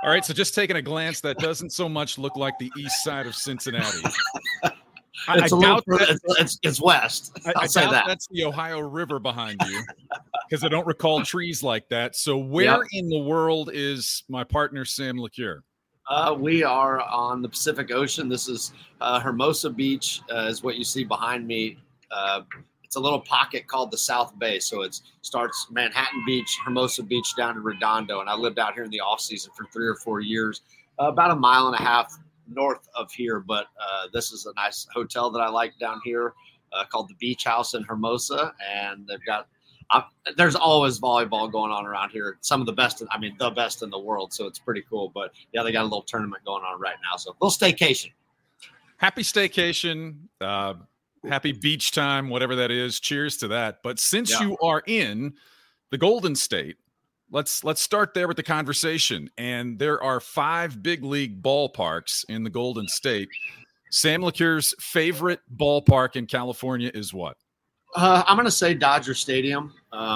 All right, so just taking a glance, that doesn't so much look like the east side of Cincinnati. It's a little further, it's west. I doubt that. That's the Ohio River behind you, because I don't recall trees like that. So where in the world is my partner, Sam LeCure? We are on the Pacific Ocean. This is Hermosa Beach, is what you see behind me. It's a little pocket called the South Bay. So it starts Manhattan Beach, Hermosa Beach down to Redondo. And I lived out here in the off season for 3 or 4 years, about a mile and a half north of here. But this is a nice hotel that I like down here called the Beach House in Hermosa. And they've got, there's always volleyball going on around here. Some of the best, the best in the world. So it's pretty cool. But yeah, they got a little tournament going on right now. So a little staycation. Happy staycation. Happy beach time, whatever that is. Cheers to that. But since you are in the Golden State, let's start there with the conversation. And there are 5 big league ballparks in the Golden State. Sam LeCure's favorite ballpark in California is what? I'm going to say Dodger Stadium.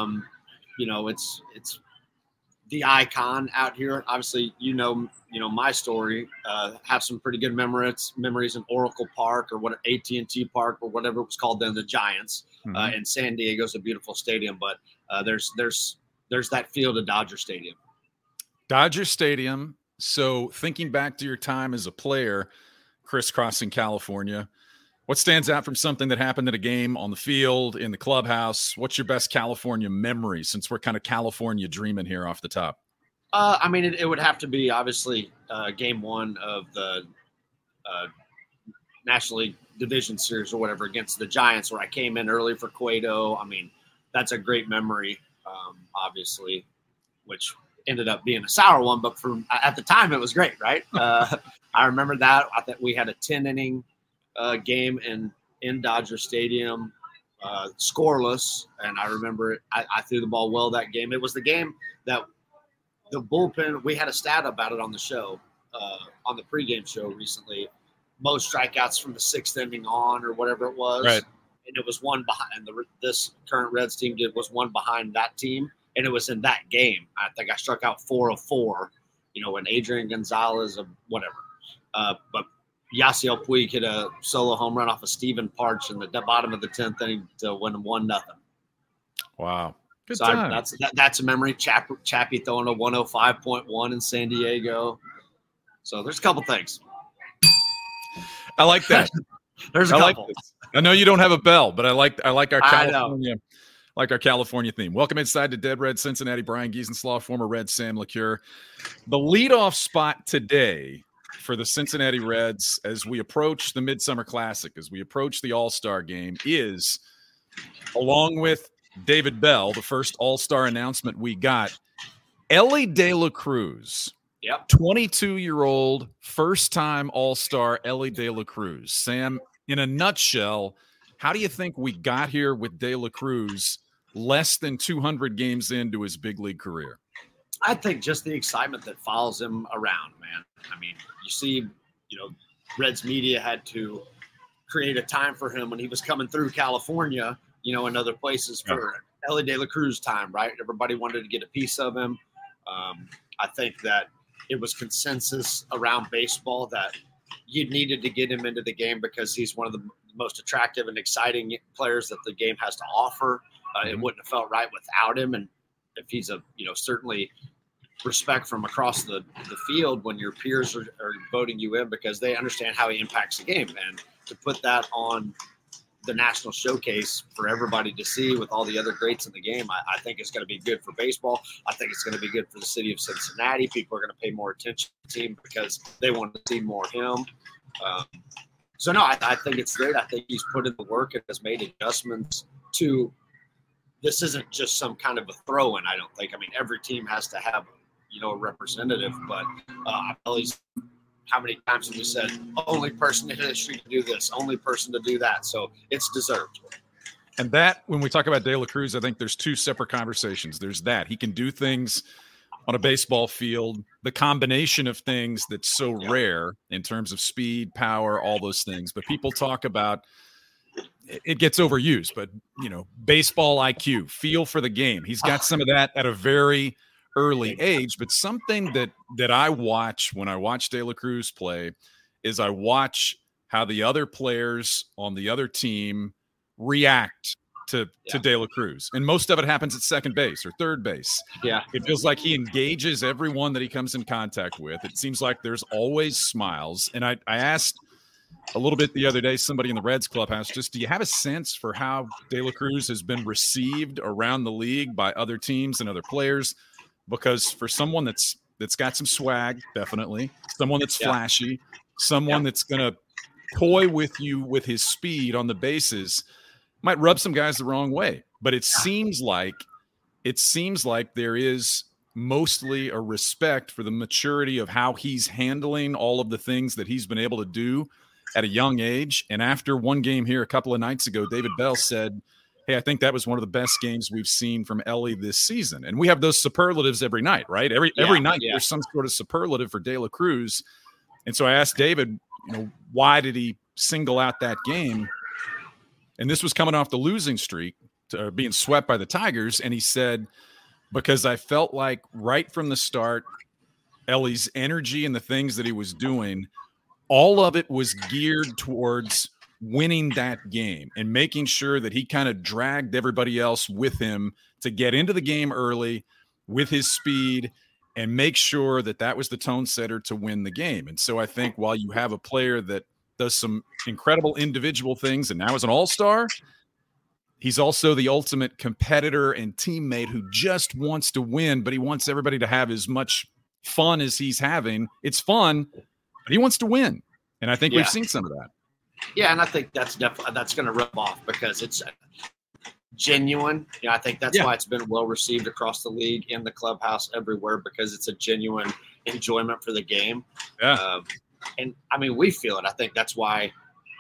It's the icon out here. Obviously, my story. Have some pretty good memories in Oracle Park or what AT&T Park or whatever it was called then, the Giants. And San Diego's a beautiful stadium, but there's that field of Dodger Stadium. Dodger Stadium. So thinking back to your time as a player, crisscrossing California, what stands out from something that happened at a game on the field, in the clubhouse? What's your best California memory, since we're kind of California dreaming here off the top? It would have to be obviously game 1 of the National League Division Series or whatever against the Giants, where I came in early for Cueto. That's a great memory, obviously, which ended up being a sour one, but at the time it was great, right? I remember that. I think we had a 10-inning game in Dodger Stadium, scoreless, and I remember it. I threw the ball well that game. It was the game that the bullpen, we had a stat about it on the show, on the pregame show recently, most strikeouts from the 6th inning on or whatever it was. Right. And it was one behind, this current Reds team was one behind that team. And it was in that game. I think I struck out 4 of 4, when Adrian Gonzalez or whatever. But Yasiel Puig hit a solo home run off of Stephen Parch in the bottom of the 10th inning to win 1-0. Wow. Good so time. That's a memory. Chappie throwing a 105.1 in San Diego. So there's a couple things. I like that. There's a couple. I know you don't have a bell, but I like our California. Like our California theme. Welcome inside to Dead Red Cincinnati. Brian Giesenslaw, former Red Sam LeCure. The leadoff spot today for the Cincinnati Reds as we approach the Midsummer Classic, as we approach the All-Star game, is, along with David Bell, the first All-Star announcement we got, Elly De La Cruz. Yep. 22-year-old, first-time All-Star Elly De La Cruz. Sam, in a nutshell, how do you think we got here with De La Cruz less than 200 games into his big league career? I think just the excitement that follows him around, man. You see, Reds media had to create a time for him when he was coming through California, and other places for Elly De La Cruz time, right? Everybody wanted to get a piece of him. I think that it was consensus around baseball that you needed to get him into the game because he's one of the most attractive and exciting players that the game has to offer. It wouldn't have felt right without him. And if he's certainly respect from across the field when your peers are voting you in because they understand how he impacts the game. And to put that on the national showcase for everybody to see with all the other greats in the game, I think it's going to be good for baseball. I think it's going to be good for the city of Cincinnati. People are going to pay more attention to the team because they want to see more of him. I think it's great. I think he's put in the work and has made adjustments to this. Isn't just some kind of a throw-in, I don't think. Every team has to have, a representative, but how many times have we said only person in history to do this, only person to do that? So it's deserved. And that, when we talk about De La Cruz, I think there's 2 separate conversations. There's that. He can do things on a baseball field, the combination of things that's so rare in terms of speed, power, all those things. But people talk about, it gets overused, but, baseball IQ, feel for the game. He's got some of that at a very early age. But something that I watch when I watch De La Cruz play is I watch how the other players on the other team react to De La Cruz. And most of it happens at second base or third base. Yeah. It feels like he engages everyone that he comes in contact with. It seems like there's always smiles. And I asked a little bit the other day, somebody in the Reds clubhouse, just do you have a sense for how De La Cruz has been received around the league by other teams and other players? Because for someone that's got some swag, definitely, someone that's flashy, someone that's going to toy with you with his speed on the bases, might rub some guys the wrong way. But it seems like there is mostly a respect for the maturity of how he's handling all of the things that he's been able to do at a young age. And after one game here a couple of nights ago, David Bell said, hey, I think that was one of the best games we've seen from Elly this season. And we have those superlatives every night, right? Every night there's some sort of superlative for De La Cruz. And so I asked David, why did he single out that game? And this was coming off the losing streak, being swept by the Tigers. And he said, because I felt like right from the start, Elly's energy and the things that he was doing, all of it was geared towards winning that game and making sure that he kind of dragged everybody else with him to get into the game early with his speed and make sure that that was the tone setter to win the game. And so I think while you have a player that does some incredible individual things and now is an all-star, he's also the ultimate competitor and teammate who just wants to win, but he wants everybody to have as much fun as he's having. It's fun, but he wants to win. And I think we've seen some of that. Yeah, and I think that's definitely going to rub off because it's genuine. I think that's why it's been well received across the league, in the clubhouse, everywhere, because it's a genuine enjoyment for the game. Yeah. And I mean, we feel it. I think that's why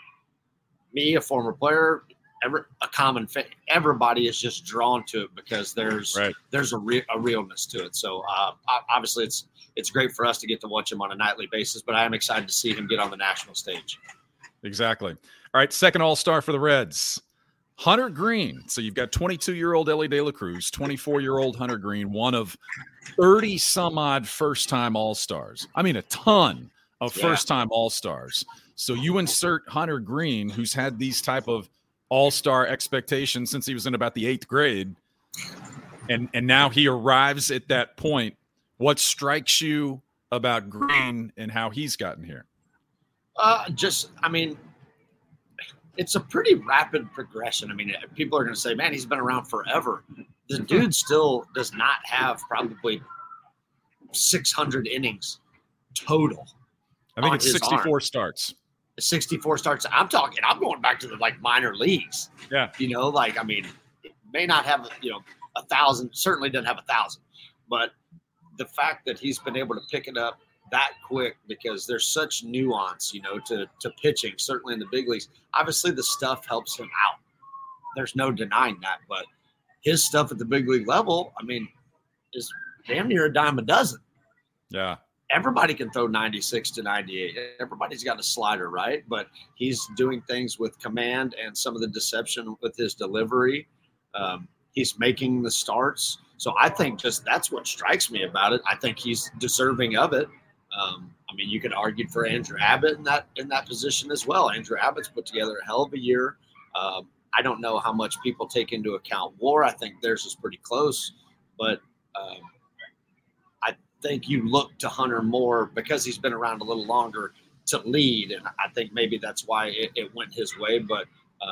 me, a former player, a common fan, everybody is just drawn to it because there's a realness to it. So obviously it's great for us to get to watch him on a nightly basis, but I am excited to see him get on the national stage. Exactly. All right, second all-star for the Reds, Hunter Greene. So you've got 22-year-old Elly De La Cruz, 24-year-old Hunter Greene, one of 30-some-odd first-time all-stars. I mean, a ton of first-time all-stars. So you insert Hunter Greene, who's had these type of all-star expectations since he was in about the 8th grade, and now he arrives at that point. What strikes you about Greene and how he's gotten here? It's a pretty rapid progression. I mean, people are going to say, man, he's been around forever. The dude still does not have probably 600 innings total. I think it's 64 starts. 64 starts. I'm going back to the minor leagues. Yeah. It may not have, 1,000, certainly doesn't have 1,000, but the fact that he's been able to pick it up that quick, because there's such nuance, to pitching, certainly in the big leagues. Obviously the stuff helps him out. There's no denying that, but his stuff at the big league level, is damn near a dime a dozen. Yeah. Everybody can throw 96 to 98. Everybody's got a slider, right? But he's doing things with command and some of the deception with his delivery. He's making the starts. So I think just that's what strikes me about it. I think he's deserving of it. You could argue for Andrew Abbott in that position as well. Andrew Abbott's put together a hell of a year. I don't know how much people take into account WAR. I think theirs is pretty close, but I think you look to Hunter more because he's been around a little longer to lead, and I think maybe that's why it went his way. But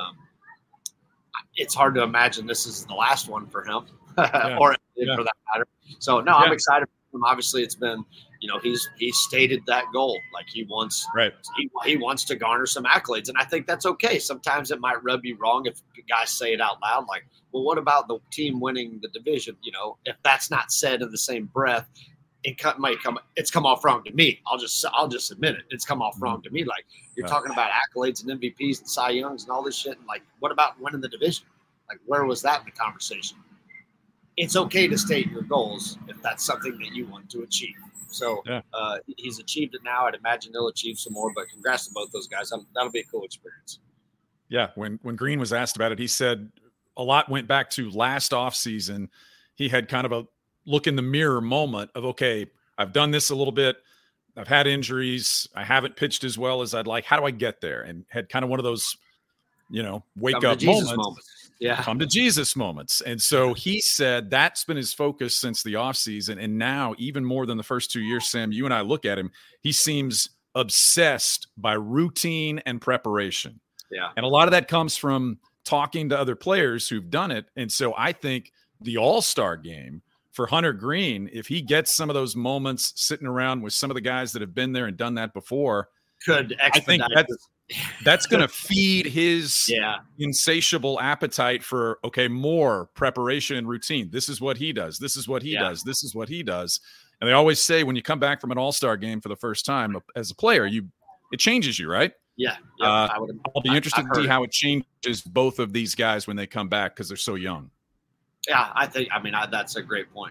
it's hard to imagine this is the last one for him, for that matter. So no, I'm excited for him. Obviously, it's been. He's stated that goal. He wants to garner some accolades. And I think that's okay. Sometimes it might rub you wrong if guys say it out loud, well, what about the team winning the division? If that's not said in the same breath, it's come off wrong to me. I'll just admit it. It's come off wrong to me. You're talking about accolades and MVPs and Cy Youngs and all this shit. And what about winning the division? Where was that in the conversation? It's okay to state your goals if that's something that you want to achieve. So he's achieved it now. I'd imagine he'll achieve some more, but congrats to both those guys. That'll be a cool experience. Yeah. When Greene was asked about it, he said a lot went back to last offseason. He had kind of look in the mirror moment of, okay, I've done this a little bit. I've had injuries. I haven't pitched as well as I'd like. How do I get there? And had kind of one of those, wake up moments. Yeah. Come to Jesus moments. And so he said that's been his focus since the offseason. And now, even more than the first 2 years, Sam, you and I look at him, he seems obsessed by routine and preparation. Yeah. And a lot of that comes from talking to other players who've done it. And so I think the All-Star game for Hunter Greene, if he gets some of those moments sitting around with some of the guys that have been there and done that before, could expedite. I think that's going to feed his insatiable appetite for, okay, more preparation and routine. This is what he does. This is what he does. This is what he does. And they always say when you come back from an All-Star game for the first time as a player, it changes you, right? Yeah. I'll be interested to see how it changes both of these guys when they come back because they're so young. Yeah, that's a great point.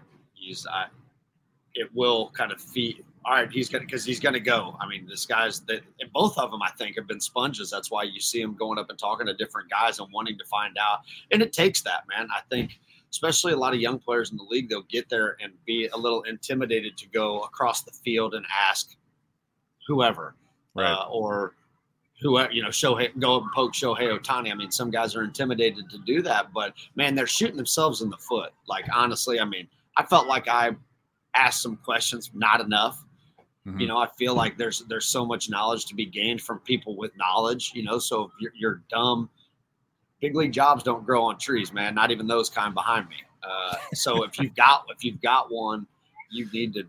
It will kind of feed. All right, he's going to go. I mean, both of them, I think, have been sponges. That's why you see him going up and talking to different guys and wanting to find out. And it takes that, man. I think, especially a lot of young players in the league, they'll get there and be a little intimidated to go across the field and ask whoever, right. Or whoever, go up and poke Shohei Ohtani. I mean, some guys are intimidated to do that, but man, they're shooting themselves in the foot. Like, honestly, I mean, I felt like I asked some questions, not enough. Mm-hmm. I feel like there's so much knowledge to be gained from people with knowledge, so if you're dumb, big league jobs don't grow on trees, man. Not even those kind behind me. So if you've got one, you need to,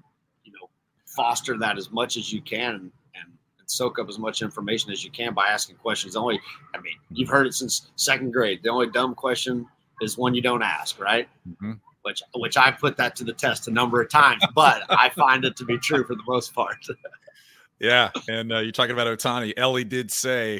foster that as much as you can and soak up as much information as you can by asking questions. You've heard it since second grade. The only dumb question is one you don't ask, right? Mm-hmm. Which I put that to the test a number of times, but I find it to be true for the most part. Yeah, and you're talking about Ohtani. Ellie did say,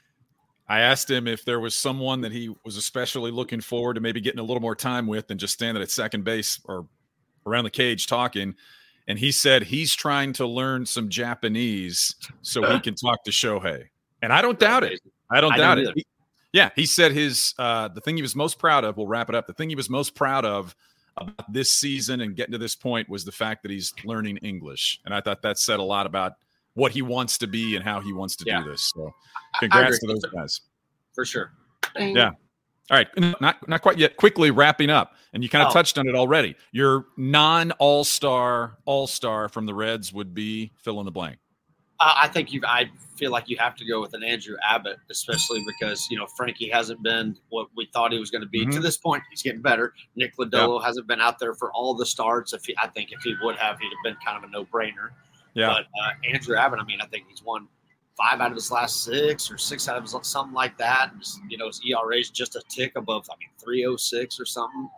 I asked him if there was someone that he was especially looking forward to maybe getting a little more time with than just standing at second base or around the cage talking. And he said he's trying to learn some Japanese so he can talk to Shohei. And I don't doubt it. I don't doubt it. He said the thing he was most proud of, we'll wrap it up. The thing he was most proud of about this season and getting to this point was the fact that he's learning English. And I thought that said a lot about what he wants to be and how he wants to do this. So congrats to those guys. For sure. Yeah. All right. Not quite yet. Quickly wrapping up. And you kind of touched on it already. Your non-all-star from the Reds would be fill in the blank. I feel like you have to go with an Andrew Abbott, especially because, Frankie hasn't been what we thought he was going to be. Mm-hmm. To this point, he's getting better. Nick Lodolo hasn't been out there for all the starts. I think if he would have, he'd have been kind of a no-brainer. Yeah. But Andrew Abbott, I think he's won 5 out of his last 6 or 6 out of his something like that. And just, his ERA is just a tick above, 3.06 or something.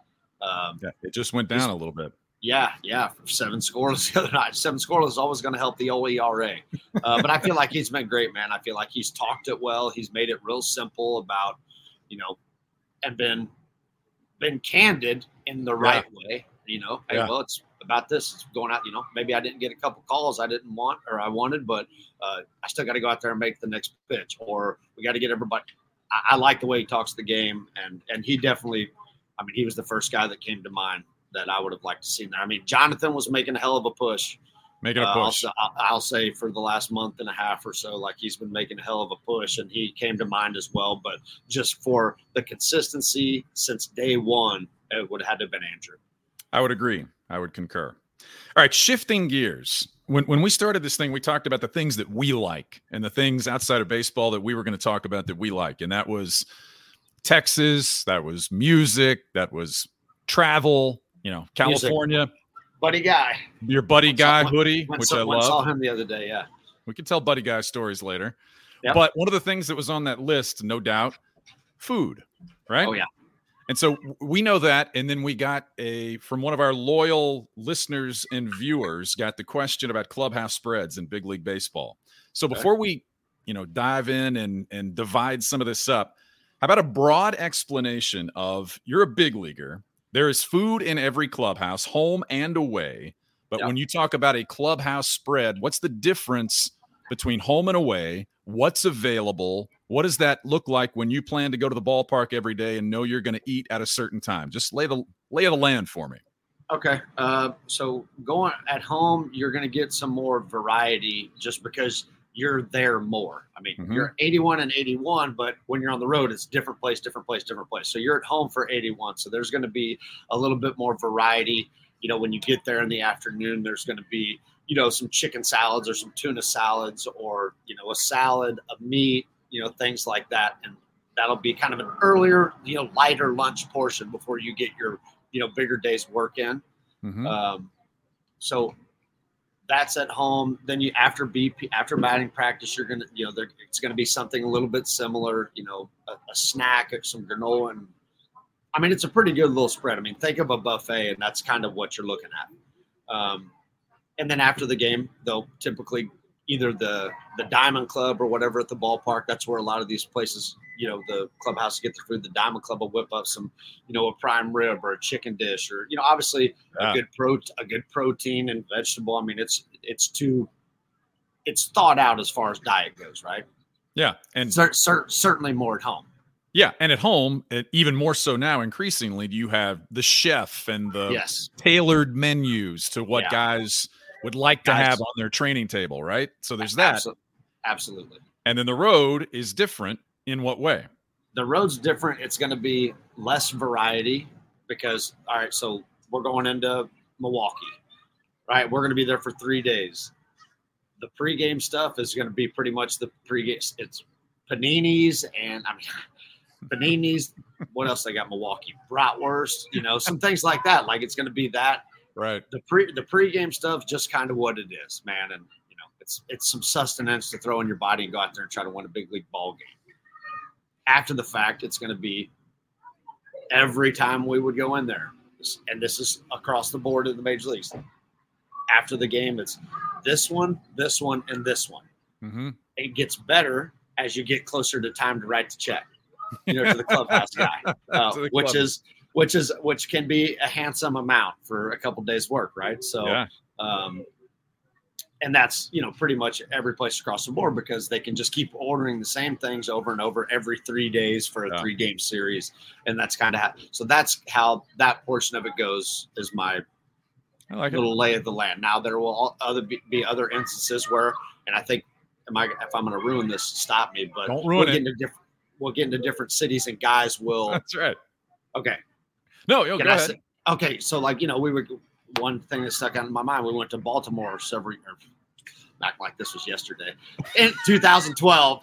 It just went down a little bit. Yeah, 7 scoreless the other night. 7 scoreless is always going to help the old ERA. But I feel like he's been great, man. I feel like he's talked it well. He's made it real simple about, and been candid in the right way. Well, it's about this. It's going out, maybe I didn't get a couple calls I didn't want or I wanted, but I still got to go out there and make the next pitch, or we got to get everybody. I like the way he talks the game, and he definitely, he was the first guy that came to mind that I would have liked to see there. Jonathan was making a hell of a push. I'll say for the last month and a half or so, like he's been making a hell of a push, and he came to mind as well. But just for the consistency since day one, it would have had to have been Andrew. I would agree. I would concur. All right, shifting gears. When we started this thing, we talked about the things that we like and the things outside of baseball that we were going to talk about that we like. And that was Texas, that was music, that was travel, California. Music. Buddy Guy. Your Buddy Guy hoodie, which I love. I saw him the other day, yeah. We can tell Buddy Guy stories later. Yep. But one of the things that was on that list, no doubt, food, right? Oh, yeah. And so we know that, and then we got from one of our loyal listeners and viewers, got the question about clubhouse spreads in big league baseball. So before we, dive in and divide some of this up, how about a broad explanation of you're a big leaguer. There is food in every clubhouse, home and away. But when you talk about a clubhouse spread, what's the difference between home and away? What's available? What does that look like when you plan to go to the ballpark every day and know you're going to eat at a certain time? Just lay the land for me. Okay. So going at home, you're going to get some more variety just because you're there more. I mean, you're 81 and 81, but when you're on the road, it's different place, different place, different place. So you're at home for 81. So there's going to be a little bit more variety. You know, when you get there in the afternoon, there's going to be, you know, some chicken salads or some tuna salads or, you know, a salad of meat, you know, things like that. And that'll be kind of an earlier, you know, lighter lunch portion before you get your, you know, bigger day's work in. So that's at home. Then you after batting practice, you're gonna, you know, it's gonna be something a little bit similar. You know, a snack, some granola, and I mean, it's a pretty good little spread. I mean, think of a buffet, and that's kind of what you're looking at. And then after the game, they'll typically either the Diamond Club or whatever at the ballpark. That's where a lot of these places, you know, the clubhouse get their food. The Diamond Club will whip up some, you know, a prime rib or a chicken dish, or, you know, obviously a good protein and vegetable. I mean, it's thought out as far as diet goes, right? Yeah, and certainly more at home. Yeah, and at home, even more so now, increasingly, you have the chef and the tailored menus to what guys would like to have on their training table, right? So there's that. Absolutely. And then the road is different in what way? The road's different. It's going to be less variety because, all right, so we're going into Milwaukee, right? We're going to be there for 3 days. The pregame stuff is going to be pretty much the pregame. It's paninis and, I mean, paninis. What else they got? Milwaukee bratwurst, you know, some things like that. Like it's going to be that. Right. The pregame stuff, just kind of what it is, man. And, you know, it's some sustenance to throw in your body and go out there and try to win a big league ball game. After the fact, it's going to be every time we would go in there. And this is across the board in the major leagues. After the game, it's this one, and this one. It gets better as you get closer to time to write the check, you know, to the clubhouse guy, which can be a handsome amount for a couple days work. Right. So, and that's, you know, pretty much every place across the board because they can just keep ordering the same things over and over every 3 days for a 3-game series. And that's kind of that's how that portion of it goes is my little lay of the land. Now there will be other instances where, and I think if I'm going to ruin this, stop me, but don't ruin it. We'll get into different cities and guys will. That's right. Okay. No, go ahead. Okay. So like, you know, one thing that stuck out in my mind, we went to Baltimore back like this was yesterday in 2012.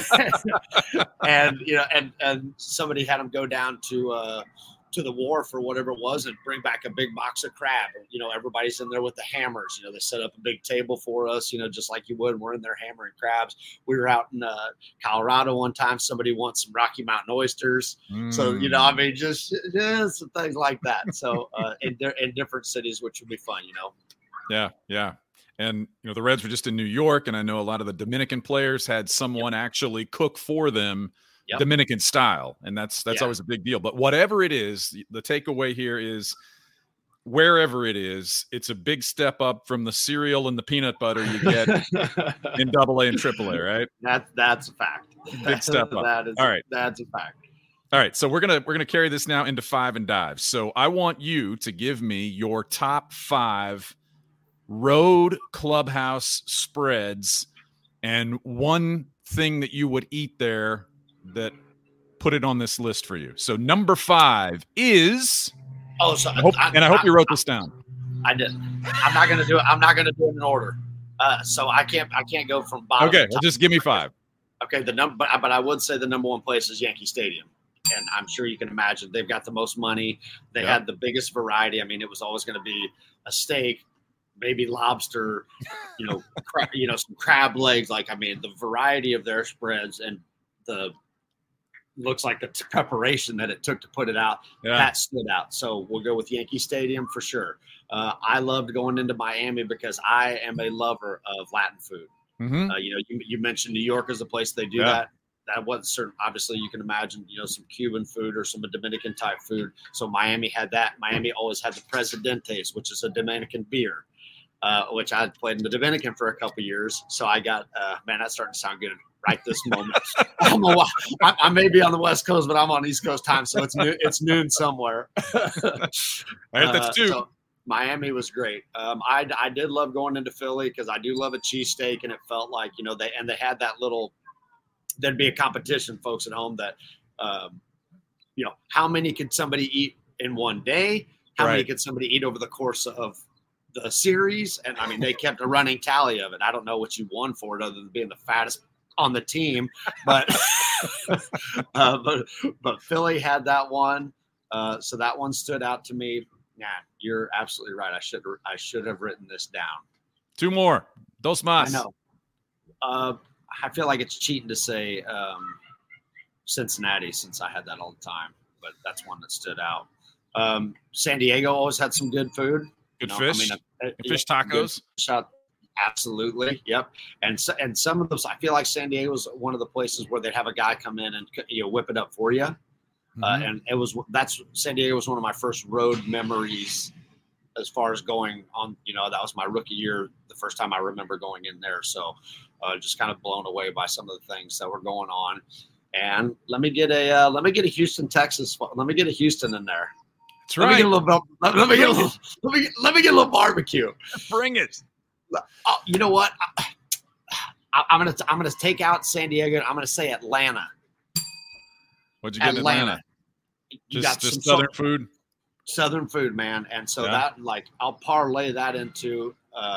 And, you know, and somebody had them go down to the wharf or whatever it was and bring back a big box of crab. And, you know, everybody's in there with the hammers. You know, they set up a big table for us, you know, just like you would. And we're in there hammering crabs. We were out in Colorado one time. Somebody wants some Rocky Mountain oysters. So, you know, I mean, just some things like that. So in different cities, which would be fun, you know. Yeah, yeah. And, you know, the Reds were just in New York, and I know a lot of the Dominican players had someone actually cook for them Dominican style. And that's always a big deal. But whatever it is, the takeaway here is wherever it is, it's a big step up from the cereal and the peanut butter you get in AA and AAA, right? That's a fact. Big step up. All right. That's a fact. All right. So we're gonna carry this now into 5 and dives. So I want you to give me your top 5 road clubhouse spreads and one thing that you would eat there that put it on this list for you. So number 5 is. Oh, so I hope you wrote this down. I didn't. I'm not going to do it. I'm not going to do it in order. So I can't go from bottom. Okay, well, just give me 5. Okay, but I would say the number one place is Yankee Stadium, and I'm sure you can imagine they've got the most money. They had the biggest variety. I mean, it was always going to be a steak, maybe lobster, you know, some crab legs. Like, I mean, the variety of their spreads and looks like the preparation that it took to put it out, that stood out. So we'll go with Yankee Stadium for sure. I loved going into Miami because I am a lover of Latin food. You know, you mentioned New York as a place they do that. That wasn't certain. Obviously, you can imagine, you know, some Cuban food or some Dominican type food. So Miami had that. Miami always had the Presidentes, which is a Dominican beer, which I played in the Dominican for a couple of years. So I got, man, that's starting to sound good right this moment. I may be on the West Coast, but I'm on East Coast time, so it's noon somewhere. All right, that's 2. Miami was great. I did love going into Philly because I do love a cheesesteak, and it felt like, they had that little, there'd be a competition, folks at home, that, how many could somebody eat in one day? How many could somebody eat over the course of the series? And I mean, they kept a running tally of it. I don't know what you won for it other than being the fattest on the team, but but Philly had that one. So that one stood out to me. Yeah, you're absolutely right. I should have written this down. 2 more. Dos más. I know. I feel like it's cheating to say Cincinnati, since I had that all the time, but that's one that stood out. San Diego always had some good food. Good fish. Fish tacos. Absolutely. Yep. And some of those, I feel like San Diego was one of the places where they'd have a guy come in and whip it up for you. And San Diego was one of my first road memories as far as going on. That was my rookie year, the first time I remember going in there. So just kind of blown away by some of the things that were going on. And let me get a Houston, Texas. Let me get a Houston in there. That's right. Let me get a little barbecue. Bring it. Oh, you know what? I'm gonna take out San Diego. I'm gonna say Atlanta. What'd you get in Atlanta? Just Southern food. Southern food, man. And so that, like, I'll parlay that into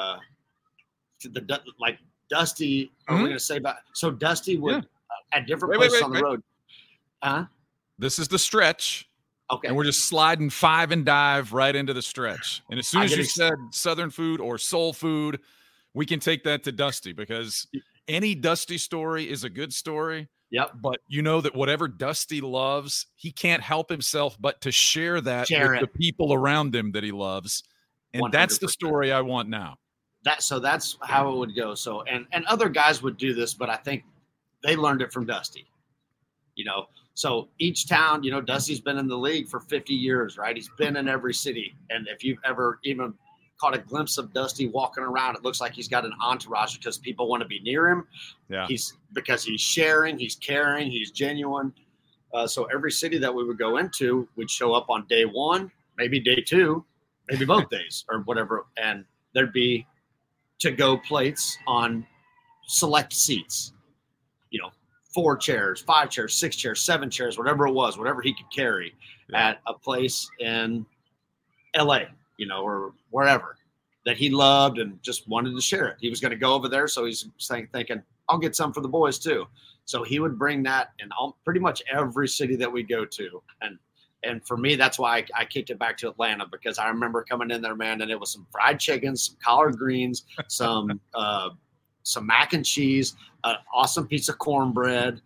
Dusty. Are we gonna say about? So Dusty would at different places on the road. Huh? This is the stretch. Okay. And we're just sliding 5 and dive right into the stretch. And as soon as you said Southern food or soul food, we can take that to Dusty, because any Dusty story is a good story. Yep. But you know that whatever Dusty loves, he can't help himself but to share that with the people around him that he loves. And 100%. That's the story I want now. So that's how it would go. So, and other guys would do this, but I think they learned it from Dusty, So each town, Dusty's been in the league for 50 years, right? He's been in every city. And if you've ever even caught a glimpse of Dusty walking around, it looks like he's got an entourage because people want to be near him. Yeah. Because he's sharing, he's caring, he's genuine. So every city that we would go into, we'd show up on day 1, maybe day 2, maybe both days or whatever. And there'd be to-go plates on select seats, 4 chairs, 5 chairs, 6 chairs, 7 chairs, whatever it was, whatever he could carry at a place in LA, or wherever that he loved and just wanted to share it. He was going to go over there. So he's thinking, I'll get some for the boys too. So he would bring that in pretty much every city that we go to. And for me, that's why I kicked it back to Atlanta, because I remember coming in there, man, and it was some fried chicken, some collard greens, some mac and cheese, an awesome piece of cornbread.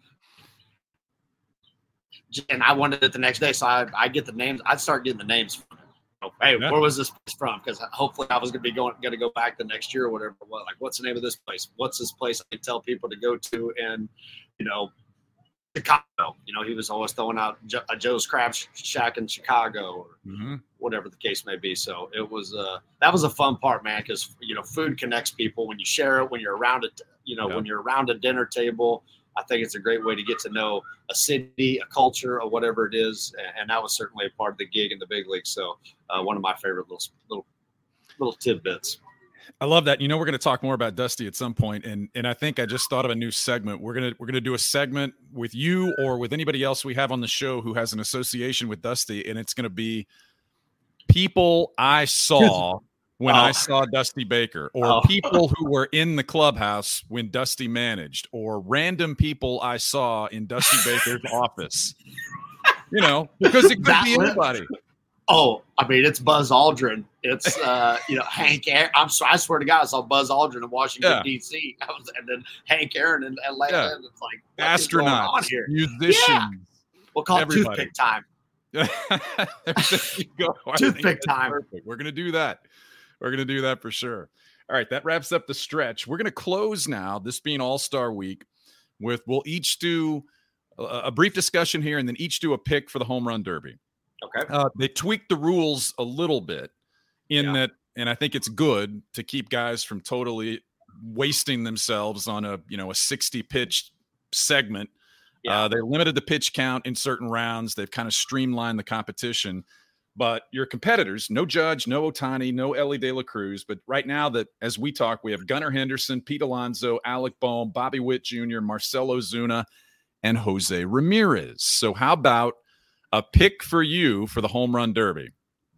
And I wanted it the next day. So I get the names. I'd start getting the names from it. Hey, where was this place from? Because hopefully I was going to be going to go back the next year or whatever. Like, what's the name of this place? What's this place I can tell people to go to in, Chicago? He was always throwing out a Joe's Crab Shack in Chicago or whatever the case may be. So it was that was a fun part, man, because food connects people when you share it, when you're around it. When you're around a dinner table, I think it's a great way to get to know a city, a culture, or whatever it is. And that was certainly a part of the gig in the big league. So one of my favorite little tidbits. I love that. We're going to talk more about Dusty at some point, and I think I just thought of a new segment. We're going to do a segment with you or with anybody else we have on the show who has an association with Dusty, and it's going to be people I saw when I saw Dusty Baker, or people who were in the clubhouse when Dusty managed, or random people I saw in Dusty Baker's office. Because it could be anybody. Oh, I mean, it's Buzz Aldrin. It's Hank Aaron. I swear to God, I saw Buzz Aldrin in Washington D.C. And then Hank Aaron in Atlanta. Yeah. And it's like astronauts, musicians. Yeah. We'll call it toothpick time. There you go. Toothpick time. Perfect. We're gonna do that. We're gonna do that for sure. All right, that wraps up the stretch. We're gonna close now. This being All-Star Week, we'll each do a brief discussion here, and then each do a pick for the home run derby. Okay. They tweaked the rules a little bit in that, and I think it's good to keep guys from totally wasting themselves on a 60 pitch segment. Yeah. They limited the pitch count in certain rounds. They've kind of streamlined the competition. But your competitors, no Judge, no Ohtani, no Ellie De La Cruz. But right now that as we talk, we have Gunnar Henderson, Pete Alonso, Alec Bohm, Bobby Witt Jr., Marcell Ozuna, and Jose Ramirez. So how about a pick for you for the home run derby?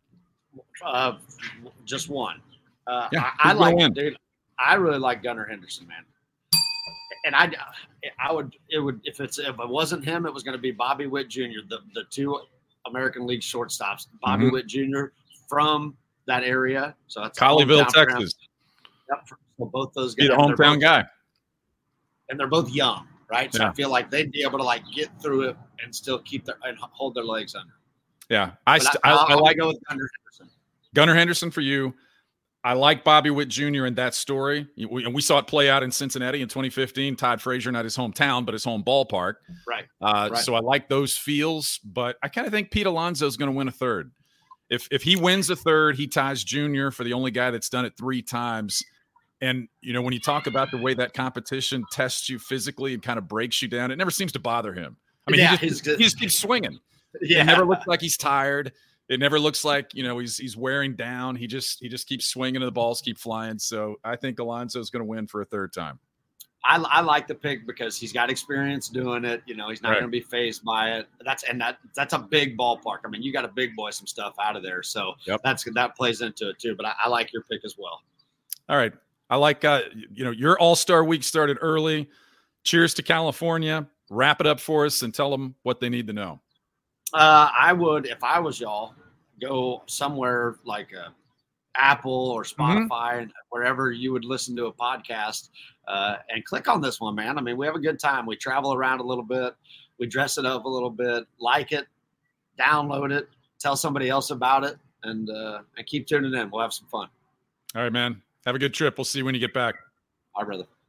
Just one. I like, dude, I really like Gunnar Henderson, man. And if it wasn't him, it was going to be Bobby Witt Jr., the two American League shortstops. Bobby Witt Jr. from that area. So that's Colleyville, Texas. Yep. So both those guys. He's a hometown guy. And they're both young, right? So yeah. I feel like they'd be able to like get through it and still keep and hold their legs under. Yeah. I like go with Gunnar Henderson. Gunnar Henderson for you. I like Bobby Witt Jr. in that story. And we saw it play out in Cincinnati in 2015. Todd Frazier, not his hometown, but his home ballpark. Right. So I like those feels, but I kind of think Pete Alonso is going to win a third. If he wins a third, he ties Junior for the only guy that's done it 3 times. And, when you talk about the way that competition tests you physically and kind of breaks you down, it never seems to bother him. I mean, he just keeps swinging. Yeah. It never looks like he's tired. It never looks like, he's wearing down. He just keeps swinging and the balls keep flying. So I think Alonso is going to win for a third time. I like the pick because he's got experience doing it. He's not going to be fazed by it. That's a big ballpark. I mean, you got to big boy some stuff out of there. So that plays into it too. But I like your pick as well. All right. I like, your All-Star week started early. Cheers to California. Wrap it up for us and tell them what they need to know. I would, if I was y'all, go somewhere like Apple or Spotify and wherever you would listen to a podcast and click on this one, man. I mean, we have a good time. We travel around a little bit. We dress it up a little bit, like it, download it, tell somebody else about it, and keep tuning in. We'll have some fun. All right, man. Have a good trip. We'll see you when you get back. All right, brother.